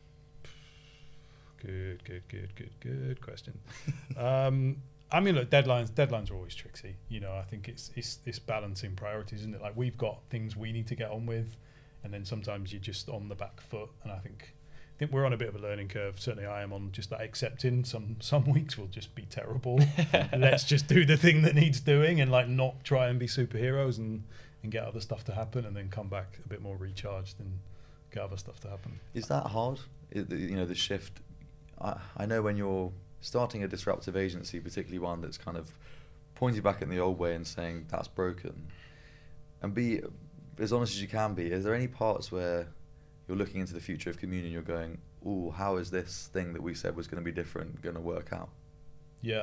Good question. I mean, look, deadlines are always tricky. I think it's balancing priorities, isn't it? Like, we've got things we need to get on with, and then sometimes you're just on the back foot. And I think we're on a bit of a learning curve. Certainly I am, on just like accepting some weeks will just be terrible. Let's just do the thing that needs doing, and like not try and be superheroes and get other stuff to happen, and then come back a bit more recharged and get other stuff to happen. Is that hard? The shift. I know when you're starting a disruptive agency, particularly one that's kind of pointing back in the old way and saying that's broken, and be as honest as you can be, is there any parts where you're looking into the future of Communion, you're going, ooh, how is this thing that we said was going to be different going to work out? Yeah.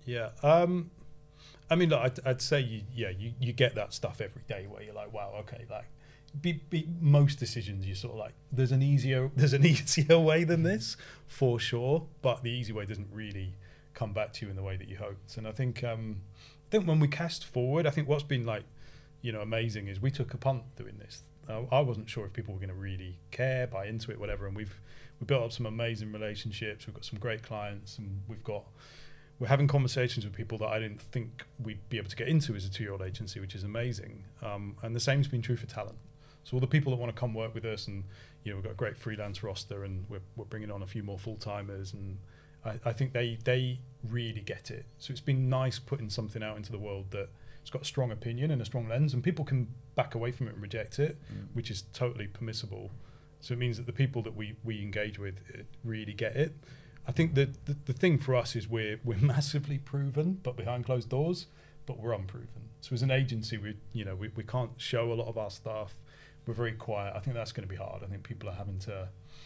I mean, look, I'd say you get that stuff every day where you're like, wow, okay, like most decisions you sort of like, there's an easier way than this, for sure, but the easy way doesn't really come back to you in the way that you hoped. And I think when we cast forward, I think what's been like amazing is we took a punt doing this. I wasn't sure if people were going to really care, buy into it, whatever, and we built up some amazing relationships. We've got some great clients, and we're having conversations with people that I didn't think we'd be able to get into as a 2-year-old agency, which is amazing. And the same's been true for talent. So all the people that want to come work with us, and we've got a great freelance roster, and we're bringing on a few more full-timers, and I think they really get it. So it's been nice putting something out into the world that it's got a strong opinion and a strong lens, and people can back away from it and reject it, which is totally permissible. So it means that the people that we engage with really get it. I think that the thing for us is we're massively proven, but behind closed doors, but we're unproven. So as an agency, we can't show a lot of our stuff. We're very quiet. I think that's going to be hard. I think people are having to,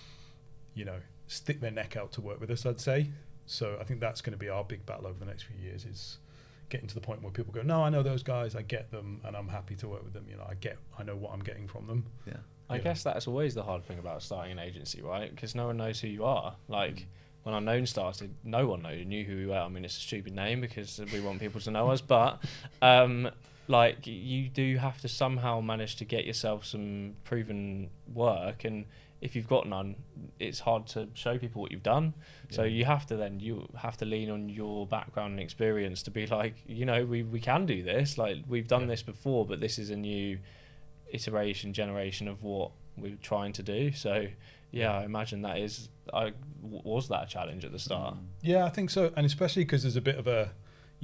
stick their neck out to work with us, I'd say. So I think that's going to be our big battle over the next few years, is getting to the point where people go, no, I know those guys, I get them, and I'm happy to work with them. I know what I'm getting from them. Yeah. I guess that's always the hard thing about starting an agency, right? Because no one knows who you are. Like, when Unknown started, no one knew who we were. I mean, it's a stupid name because we want people to know us, but like, you do have to somehow manage to get yourself some proven work, and if you've got none, it's hard to show people what you've done. Yeah. So you have to lean on your background and experience to be like, we can do this. Like, we've done this before, but this is a new generation of what we're trying to do. So I imagine was that a challenge at the start? Yeah, I think so, and especially because there's a bit of a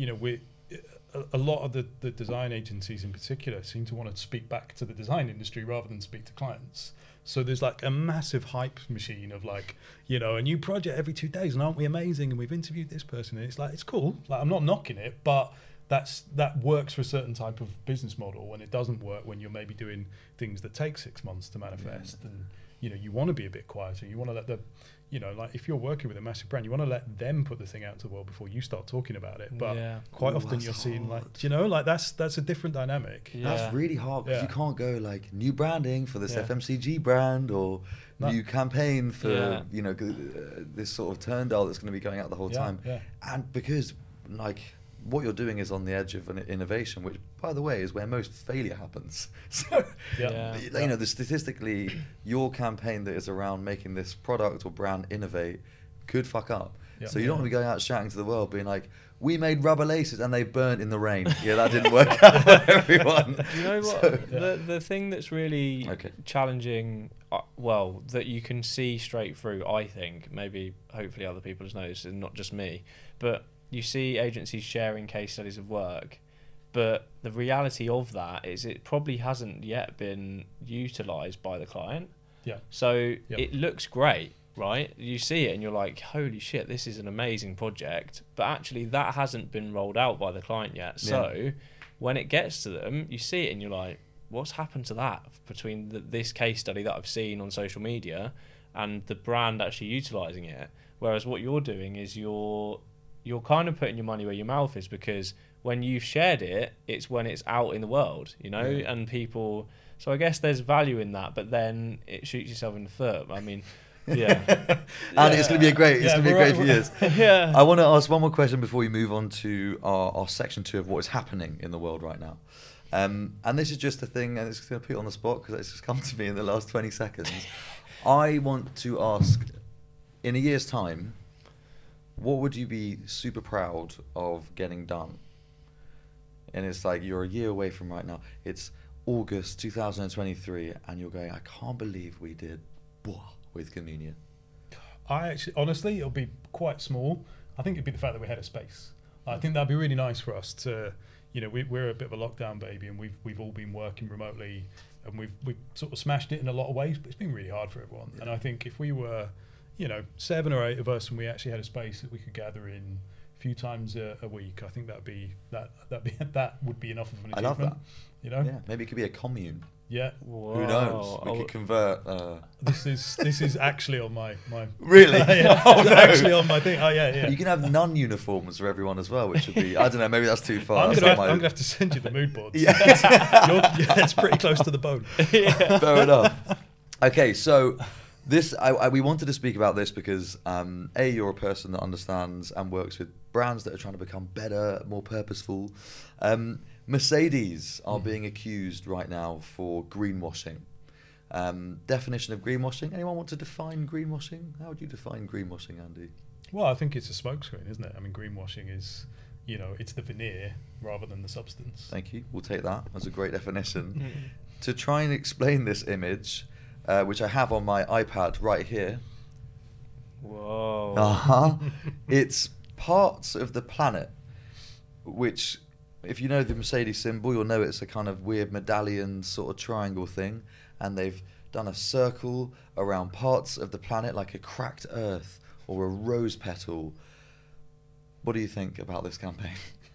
a lot of the design agencies in particular seem to want to speak back to the design industry rather than speak to clients. So there's like a massive hype machine of like, a new project every 2 days, and aren't we amazing, and we've interviewed this person, and it's like, it's cool, like, I'm not knocking it, but that works for a certain type of business model, and it doesn't work when you're maybe doing things that take 6 months to manifest. And you want to be a bit quieter. You want to let the like, if you're working with a massive brand, you want to let them put the thing out to the world before you start talking about it. But quite often you're seeing like, that's a different dynamic. That's really hard, because you can't go like new branding for this FMCG brand, or new campaign for this sort of turn dial that's going to be going out the whole time. And because like, what you're doing is on the edge of an innovation, which, by the way, is where most failure happens. So, statistically, your campaign that is around making this product or brand innovate could fuck up. So you don't want to be going out shouting to the world, being like, we made rubber laces and they burnt in the rain. Yeah, that didn't work out for everyone. You know what? The thing that's really challenging, that you can see straight through, I think, maybe, hopefully other people just notice, and not just me, but you see agencies sharing case studies of work, but the reality of that is it probably hasn't yet been utilised by the client. Yeah. So it looks great, right? You see it and you're like, holy shit, this is an amazing project, but actually that hasn't been rolled out by the client yet. So when it gets to them, you see it and you're like, what's happened to that between this case study that I've seen on social media and the brand actually utilising it? Whereas what you're doing is you're kind of putting your money where your mouth is, because when you've shared it, it's when it's out in the world, and people. So I guess there's value in that, but then it shoots yourself in the foot. I mean, and it's going to be a great few years. I want to ask one more question before we move on to our section 2 of what is happening in the world right now. And this is just a thing, and it's going to put it on the spot because it's just come to me in the last 20 seconds. I want to ask, in a year's time, what would you be super proud of getting done? And it's like, you're a year away from right now. It's August 2023, and you're going, I can't believe we did with Communion. Honestly, it'll be quite small. I think it'd be the fact that we had a space. I think that'd be really nice for us to, we're a bit of a lockdown baby, and we've all been working remotely, and we've sort of smashed it in a lot of ways, but it's been really hard for everyone. And I think if we were 7 or 8 of us, and we actually had a space that we could gather in a few times a week, I think that would be enough of an achievement. I love that. Yeah, maybe it could be a commune. Yeah. Whoa. Who knows? We could convert. This is actually on my. Really? Actually on my thing. Oh yeah. You can have non-uniforms for everyone as well, which would be. I don't know. Maybe that's too far. I'm gonna have to send you the mood boards. It's pretty close to the bone. Fair enough. Okay, so. We wanted to speak about this because you're a person that understands and works with brands that are trying to become better, more purposeful. Mercedes are being accused right now for greenwashing. Definition of greenwashing. Anyone want to define greenwashing? How would you define greenwashing, Andy? Well, I think it's a smokescreen, isn't it? I mean, greenwashing is, it's the veneer rather than the substance. Thank you. We'll take that as a great definition. To try and explain this image, which I have on my iPad right here. Whoa. It's parts of the planet, which, if you know the Mercedes symbol, you'll know it's a kind of weird medallion sort of triangle thing, and they've done a circle around parts of the planet like a cracked earth or a rose petal. What do you think about this campaign?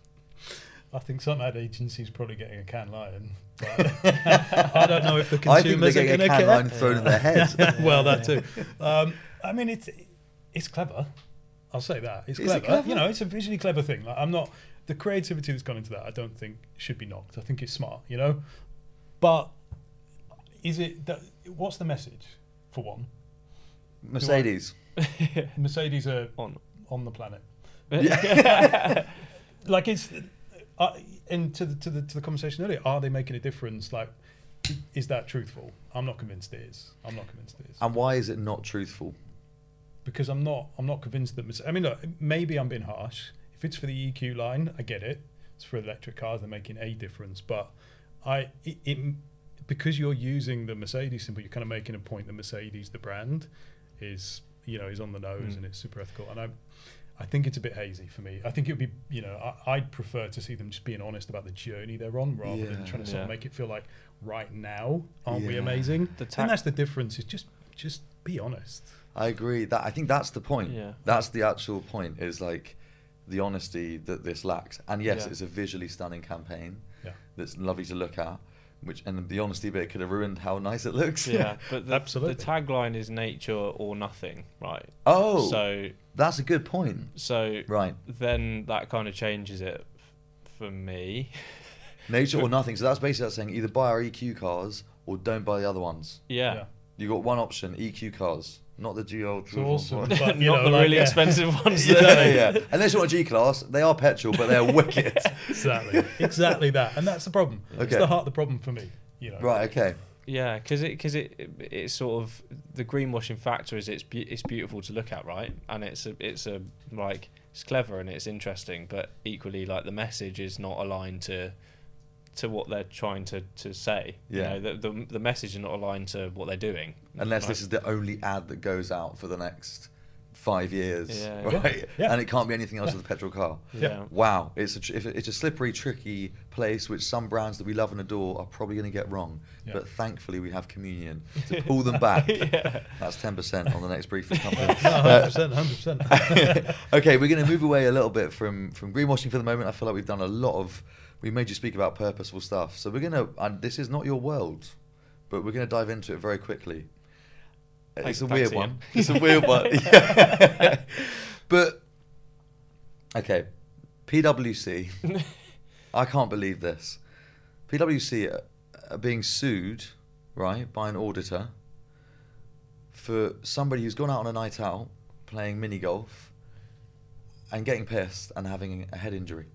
I think some ad agency's probably getting a can lion, but I don't know if the consumers I are think they're getting going to a can care. line thrown in their head. Well, that too. I mean, it's clever. I'll say that it's Is it clever. clever? You know, it's a visually clever thing. Like, I'm not the creativity that's gone into that. I don't think should be knocked. I think it's smart. You know, but is it? What's the message? For one, Mercedes. Mercedes are On the planet. yeah. Like it's and to the conversation earlier, are they making a difference? Like, is that truthful? I'm not convinced it is. And why is it not truthful? Because I'm not convinced that. I mean, look, maybe I'm being harsh. If it's for the EQ line, I get it. It's for electric cars; they're making a difference. But because you're using the Mercedes symbol, you're kind of making a point that Mercedes, the brand, is on the nose and it's super ethical. And I think it's a bit hazy for me. I think it would be, I'd prefer to see them just being honest about the journey they're on rather than trying to sort of make it feel like right now, aren't we amazing? And that's the difference. Is just be honest. I agree. I think that's the point. Yeah. That's the actual point. Is like the honesty that this lacks. And yes, Yeah. it's a visually stunning campaign. Yeah. That's lovely to look at. And the honesty bit could have ruined how nice it looks. Yeah, but the Absolutely. tagline is nature or nothing, right? Oh, So that's a good point. Right. then that kind of changes it for me. Nature or nothing. So that's basically saying either buy our EQ cars or don't buy the other ones. Yeah. You got one option: EQ cars, not the GL. It's awesome, but, Not you know, the like, really expensive ones. Yeah. Unless you want a G class, they are petrol, but they're wicked. Exactly that, and that's the problem. It's Okay. the heart of the problem for me. Right. Okay. Yeah, because it's sort of the greenwashing factor is it's beautiful to look at, right? And it's clever and it's interesting, but equally like the message is not aligned to what they're trying to say. Yeah. The message is not aligned to what they're doing. Unless right? this is the only ad that goes out for the next 5 years, Yeah. right? Yeah. And it can't be anything else with a petrol car. Yeah. Wow, it's a slippery, tricky place which some brands that we love and adore are probably going to get wrong. Yeah. But thankfully, we have Communion to pull them back. Yeah. That's 10% on the next briefing company. 100%. Okay, we're going to move away a little bit from greenwashing for the moment. I feel like we've done a lot of. We made you speak about purposeful stuff, so we're going to. And this is not your world, but we're going to dive into it very quickly. It's a weird one. It's a weird one. Yeah. But okay, PwC. I can't believe this. PwC are being sued, right, by an auditor for somebody who's gone out on a night out playing mini golf and getting pissed and having a head injury.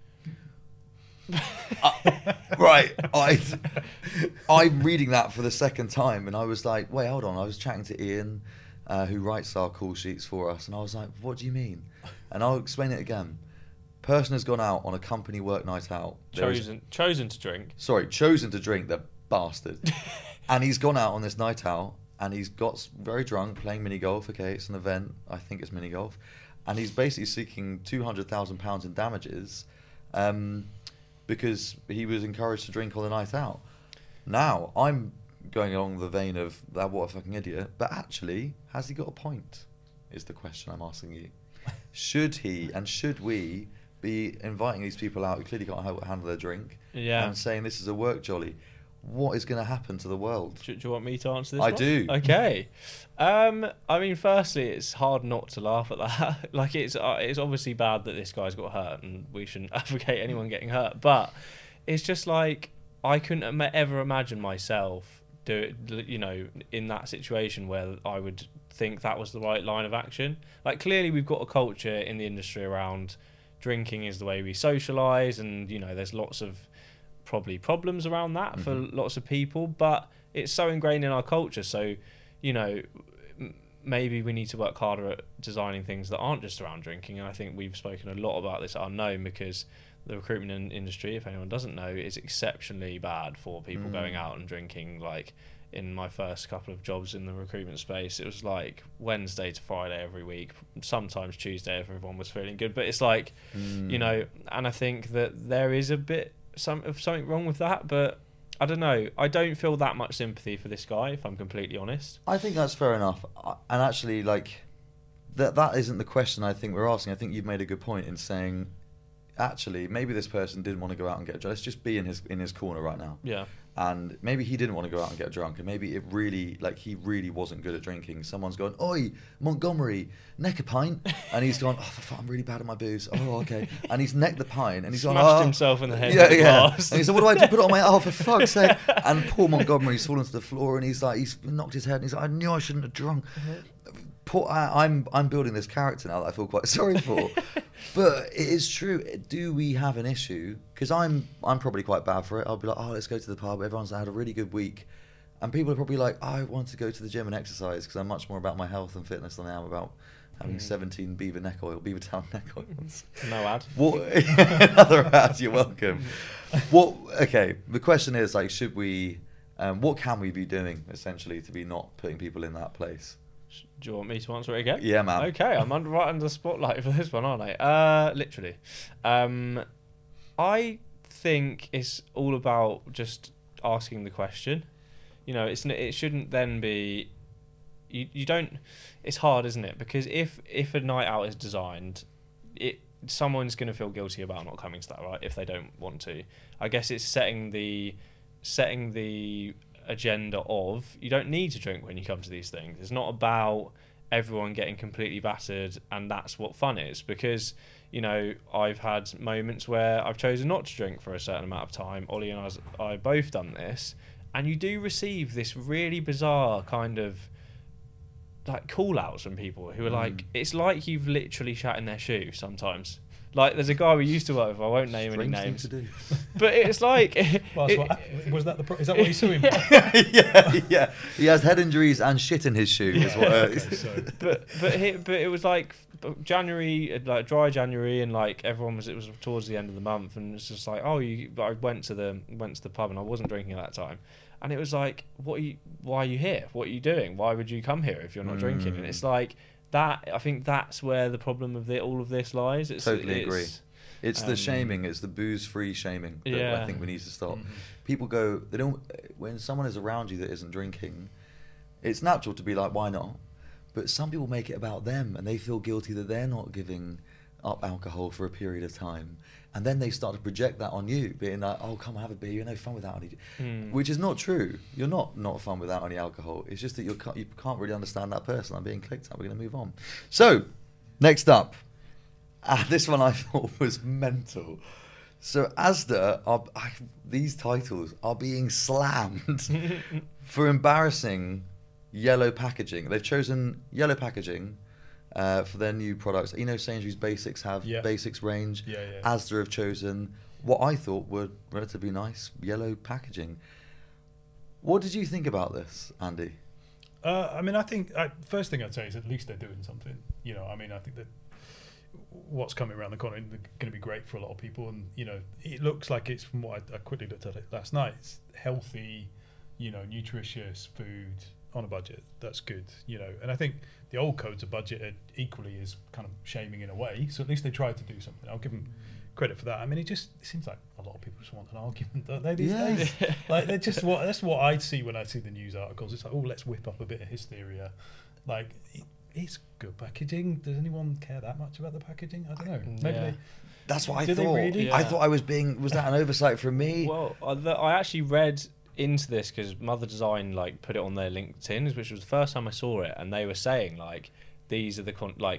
Right, I'm reading that for the second time and I was like, wait, hold on. I was chatting to Ian, who writes our call sheets for us, and I was like, what do you mean? And I'll explain it again. Person has gone out on a company work night out. Chosen to drink. Sorry, chosen to drink, the bastard. And he's gone out on this night out and he's got very drunk playing mini golf. Okay, it's an event. I think it's mini golf. And he's basically seeking £200,000 in damages because he was encouraged to drink on the night out. Now, I'm going along the vein of that, what a fucking idiot. But actually, has he got a point? Is the question I'm asking you. Should he and should we be inviting these people out who clearly can't handle their drink and saying this is a work jolly? What is going to happen to the world? Do you want me to answer this? I one? do. Okay. I mean, firstly, it's hard not to laugh at that. Like, it's obviously bad that this guy's got hurt, and we shouldn't advocate anyone getting hurt. But it's just like I couldn't ever imagine myself in that situation where I would think that was the right line of action. Like, clearly, we've got a culture in the industry around drinking is the way we socialise, and there's lots of probably problems around that for lots of people, but it's so ingrained in our culture. So maybe we need to work harder at designing things that aren't just around drinking. And I think we've spoken a lot about this at Unknown, because the recruitment industry, if anyone doesn't know, is exceptionally bad for people going out and drinking. Like, in my first couple of jobs in the recruitment space, it was like Wednesday to Friday every week, sometimes Tuesday if everyone was feeling good. But it's like, and I think that there is a bit something wrong with that. But I don't know. I don't feel that much sympathy for this guy, if I'm completely honest. I think that's fair enough. And actually, like, that isn't the question I think we're asking. I think you've made a good point in saying, actually, maybe this person didn't want to go out and get drunk. Let's just be in his corner right now. Yeah. And maybe he didn't want to go out and get drunk, and maybe it really, like, he really wasn't good at drinking. Someone's gone, "Oi, Montgomery, neck a pint," and he's gone, "Oh, for fuck, I'm really bad at my booze." "Oh, okay," and he's necked the pint, and he's gone, Smashed "Oh." himself in the head. Yeah, with the yeah. glass. And he said, "What do I do? Put it on my for fuck's sake!" And poor Montgomery's fallen to the floor, and he's knocked his head, and he's like, "I knew I shouldn't have drunk." I'm building this character now that I feel quite sorry for, but it is true. Do we have an issue? Because I'm probably quite bad for it. I'll be like, "Oh, let's go to the pub." Everyone's had a really good week, and people are probably like, "I want to go to the gym and exercise," because I'm much more about my health and fitness than I am about having 17 Beaver Town neck oils. No ad. What? Another ad. You're welcome. What? Okay. The question is, like, should we? What can we be doing essentially to be not putting people in that place? Do you want me to answer it again? Yeah, man. Okay, I'm right under the spotlight for this one, aren't I? Literally. I think it's all about just asking the question. You know, it shouldn't then be. You don't. It's hard, isn't it? Because if a night out is designed, someone's going to feel guilty about not coming to that, right? If they don't want to. I guess it's setting the agenda of you don't need to drink when you come to these things. It's not about everyone getting completely battered and that's what fun is, because you know I've had moments where I've chosen not to drink for a certain amount of time. Ollie and I both done this, and you do receive this really bizarre kind of like call outs from people who are like, it's like you've literally shat in their shoe sometimes. Like, there's a guy we used to work with, I won't name any names, but it's like... Was that is that what he's suing? yeah. He has head injuries and shit in his shoe. Is what, but it was like January, like dry January, and like it was towards the end of the month, and it's just like, I went to the pub and I wasn't drinking at that time. And it was like, why are you here? What are you doing? Why would you come here if you're not drinking? And it's like... That I think that's where the problem of all of this lies. Totally agree. It's the shaming. It's the booze-free shaming that I think we need to stop. Mm-hmm. People go, they don't. When someone is around you that isn't drinking, it's natural to be like, why not? But some people make it about them, and they feel guilty that they're not giving up alcohol for a period of time, and then they start to project that on you, being like, "Oh, come have a beer. You're no fun without any," which is not true. You're not fun without any alcohol. It's just that you can't really understand that person. I'm being clicked at. We're going to move on. So, next up, this one I thought was mental. So Asda these titles are being slammed for embarrassing yellow packaging. They've chosen yellow packaging. For their new products. You know, Sainsbury's Basics have Basics range. Asda have chosen what I thought were relatively nice yellow packaging. What did you think about this, Andy? I mean, I think first thing I'd say is at least they're doing something. You know, I mean, I think that what's coming around the corner is going to be great for a lot of people, and you know, it looks like it's, from what I quickly looked at it last night, it's healthy, you know, nutritious food on a budget. That's good, you know. And I think the old codes of budget equally is kind of shaming in a way. So at least they tried to do something. I'll give them credit for that. I mean, it seems like a lot of people just want an argument, don't they, these days? Like, they're just that's what I see when I see the news articles. It's like, oh, let's whip up a bit of hysteria. Like, it's good packaging. Does anyone care that much about the packaging? I don't know. Maybe that's what I thought. Really? I thought I was being... Was that an oversight from me? Well, I actually read into this because Mother Design like put it on their LinkedIn, which was the first time I saw it, and they were saying like these are the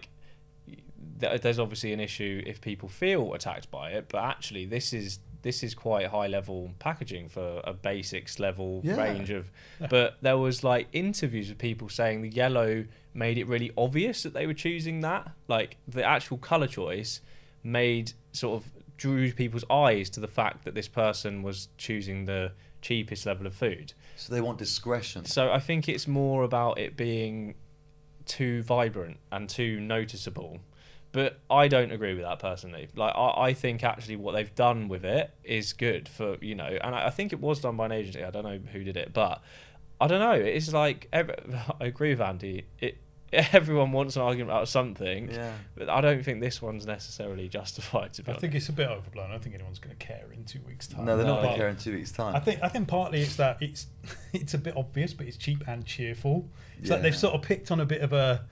there's obviously an issue if people feel attacked by it, but actually this is quite high level packaging for a basics level range of. But there was like interviews with people saying the yellow made it really obvious that they were choosing that, like the actual color choice made sort of drew people's eyes to the fact that this person was choosing the cheapest level of food. So they want discretion. So I think it's more about it being too vibrant and too noticeable. But I don't agree with that personally. Like I think actually what they've done with it is good for, you know, and I think it was done by an agency. I don't know who did it, but I don't know. It's like I agree with Andy. everyone wants an argument about something. Yeah. But I don't think this one's necessarily justified, to be I honest. think it's a bit overblown. I don't think anyone's going to care in 2 weeks' time. No, they're not No. going to care in 2 weeks' time. I think partly it's that it's a bit obvious, but it's cheap and cheerful. It's like they've Yeah. sort of picked on a bit of a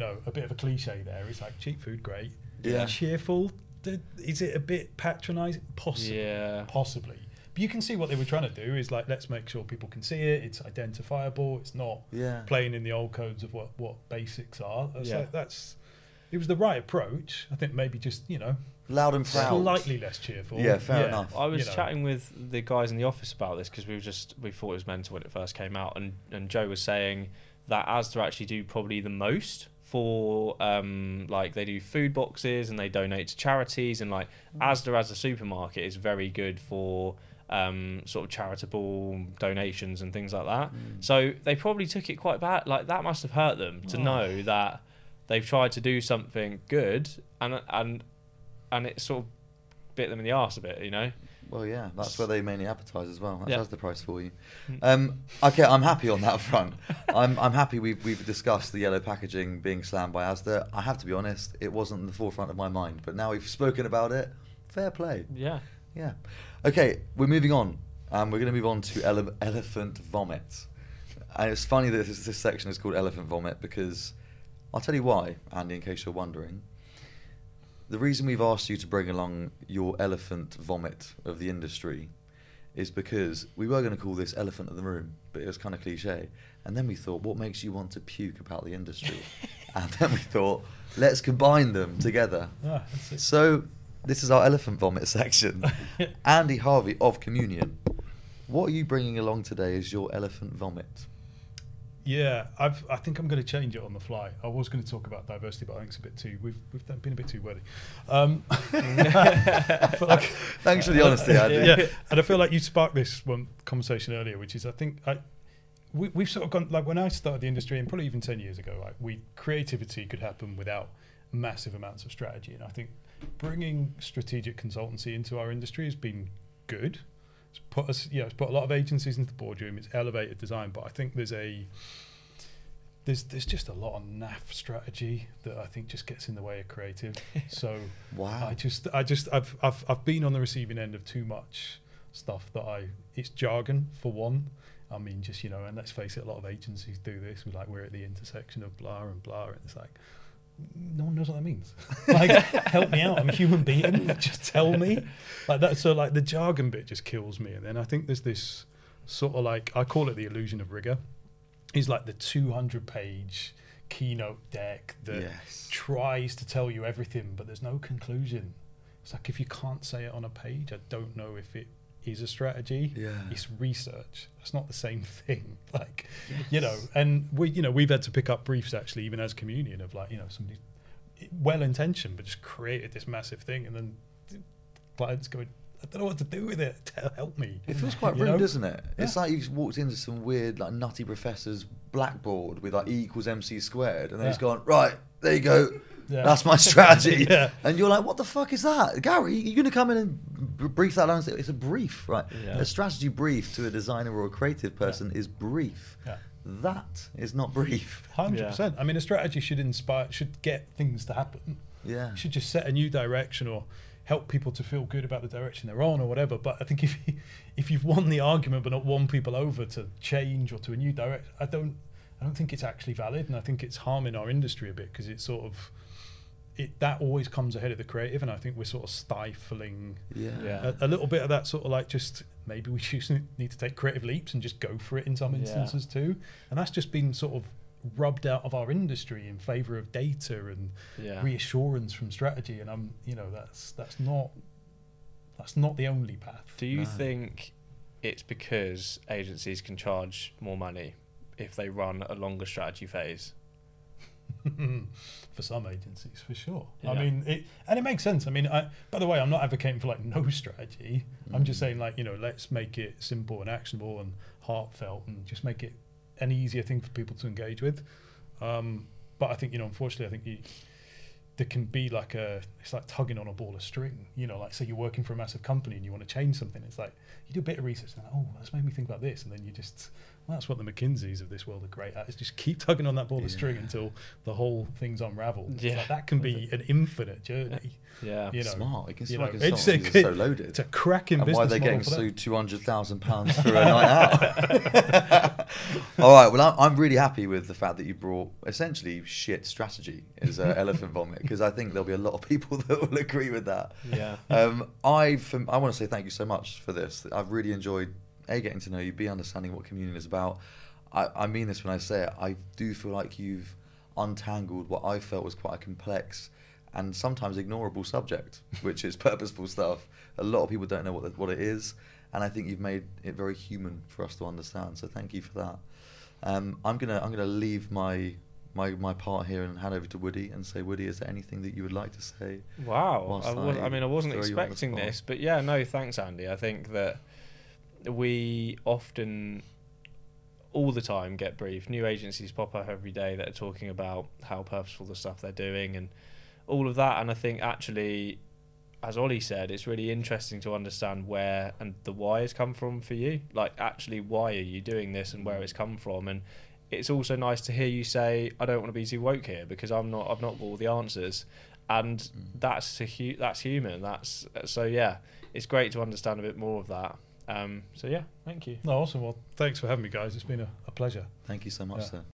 cliche there. It's like cheap food, great. Yeah. Cheerful. Is it a bit patronising? Possibly. Yeah. Possibly. But you can see what they were trying to do is like, let's make sure people can see it. It's identifiable. It's not Yeah. playing in the old codes of what basics are. It's Yeah. like it was the right approach. I think maybe just, Loud and proud. slightly less cheerful. Yeah, fair enough. I was You know. chatting with the guys in the office about this because we thought it was mental when it first came out, and Joe was saying that Asda actually do probably the most for like they do food boxes and they donate to charities, and like Asda as a supermarket is very good for sort of charitable donations and things like that. So they probably took it quite bad. Like that must have hurt them to know that they've tried to do something good and it sort of bit them in the arse a bit, you know. Well, yeah, that's where they mainly advertise as well. That's Yeah. the price for you. Okay, I'm happy on that front. I'm happy we've discussed the yellow packaging being slammed by Asda. I have to be honest, it wasn't in the forefront of my mind, but now we've spoken about it. Fair play. Yeah. Yeah. Okay, we're moving on. We're going to move on to elephant vomit. And it's funny that this section is called elephant vomit because I'll tell you why, Andy, in case you're wondering. The reason we've asked you to bring along your elephant vomit of the industry is because we were going to call this elephant in the room, but it was kind of cliche. And then we thought, what makes you want to puke about the industry? And then we thought, let's combine them together. That's it. So this is our elephant vomit section. Andy Harvey of Communion. What are you bringing along today as your elephant vomit? Yeah, I think I'm going to change it on the fly. I was going to talk about diversity, but I think it's a bit too. We've been a bit too wordy. I feel like, Thanks for the honesty, Andy. yeah, and I feel like you sparked this one conversation earlier, which is I think we've sort of gone like when I started the industry, and probably even 10 years ago, like creativity could happen without massive amounts of strategy, and I think bringing strategic consultancy into our industry has been good. It's put a lot of agencies into the boardroom. It's elevated design, but I think there's just a lot of naff strategy that I think just gets in the way of creative. So Wow. I've been on the receiving end of too much stuff it's jargon for one. I mean, just and let's face it, a lot of agencies do this. We're at the intersection of blah and blah, and it's like, no one knows what that means. Like, help me out. I'm a human being. Just tell me. Like that. So like the jargon bit just kills me. And then I think there's this sort of like, I call it the illusion of rigor. It's like the 200-page keynote deck that tries to tell you everything, but there's no conclusion. It's like, if you can't say it on a page, I don't know if it is a strategy. Yeah. It's research. It's not the same thing. Like, and we've had to pick up briefs actually, even as Communion, of like, somebody well-intentioned, but just created this massive thing, and then clients going, I don't know what to do with it. Help me. It feels quite rude, doesn't it? Yeah. It's like you've walked into some weird, like, nutty professor's blackboard with like E equals MC squared, and then he's gone, right, there you go. Yeah. That's my strategy. And you're like, what the fuck is that? Gary, you're going to come in and brief that down and say, it's a brief, right? Yeah. A strategy brief to a designer or a creative person is brief. Yeah. That is not brief. 100%. I mean, a strategy should get things to happen. Yeah. It should just set a new direction or help people to feel good about the direction they're on or whatever. But I think if you've won the argument but not won people over to change or to a new direction, I don't think it's actually valid, and I think it's harming our industry a bit because it's sort of that always comes ahead of the creative, and I think we're sort of stifling a little bit of that sort of like, just maybe we just need to take creative leaps and just go for it in some instances too, and that's just been sort of rubbed out of our industry in favor of data and reassurance from strategy, and that's not the only path. Do you think it's because agencies can charge more money if they run a longer strategy phase? For some agencies, for sure. I mean, it makes sense. I mean, by the way, I'm not advocating for like no strategy. I'm just saying like, let's make it simple and actionable and heartfelt, and just make it an easier thing for people to engage with. But I think, unfortunately, I think there can be like it's like tugging on a ball of string. Like, say you're working for a massive company and you want to change something. It's like you do a bit of research and like, oh, that's made me think about this, and then you just That's what the McKinseys of this world are great at, is just keep tugging on that ball of string until the whole thing's unraveled. Yeah. Like, that can be an infinite journey. Yeah. You know, Smart. You can see you why know, consultancies are so loaded. It's a cracking And business why they're model getting for them. sued £200,000 for a night out. All right, well, I'm really happy with the fact that you brought essentially shit strategy as Elephant Vomit, because I think there'll be a lot of people that will agree with that. Yeah. I want to say thank you so much for this. I've really enjoyed getting to know you, B, understanding what communion is about. I mean this when I say it. I do feel like you've untangled what I felt was quite a complex and sometimes ignorable subject, which is purposeful stuff. A lot of people don't know what it is, and I think you've made it very human for us to understand. So thank you for that. I'm gonna leave my part here and hand over to Woody and say, Woody, is there anything that you would like to say? Wow. I wasn't throw you on the expecting spot? this, but yeah, no, thanks, Andy. I think that we often, all the time, get briefed. New agencies pop up every day that are talking about how purposeful the stuff they're doing and all of that. And I think actually, as Ollie said, it's really interesting to understand where and the why has come from for you. Like, actually, why are you doing this and where it's come from? And it's also nice to hear you say, I don't want to be too woke here because I've not got all the answers. And that's human. So yeah, it's great to understand a bit more of that. So yeah, thank you. No, awesome. Well, thanks for having me, guys. It's been a pleasure. Thank you so much, sir.